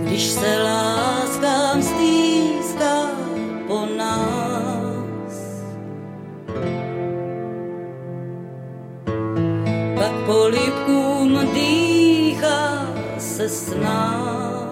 když se láska stýská po nás. Pak polibkům dýchá se s námi.